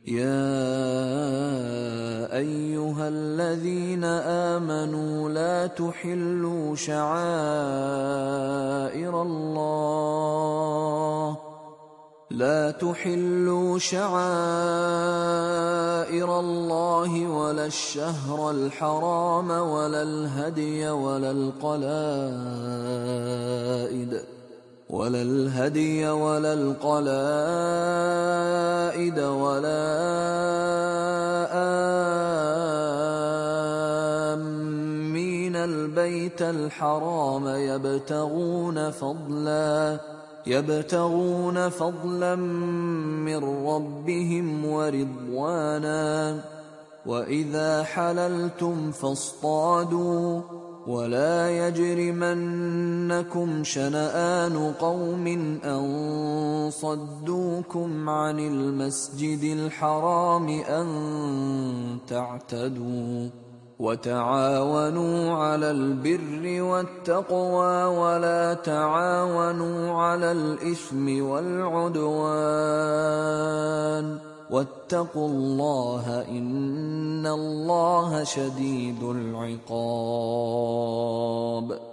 يا أيها الذين آمنوا لا تحلوا شعائر الله ولا الشهر الحرام ولا الهدي ولا القلائد ولا آمين البيت الحرام يبتغون فضلا من ربهم ورضوانا. وإذا حللتم فاصطادوا ولا يجرمنكم شنآن قوم أن صدوكم عن المسجد الحرام أن تعتدوا. وتعاونوا على البر والتقوى ولا تعاونوا على الإثم والعدوان، واتقوا الله إن الله شديد العقاب.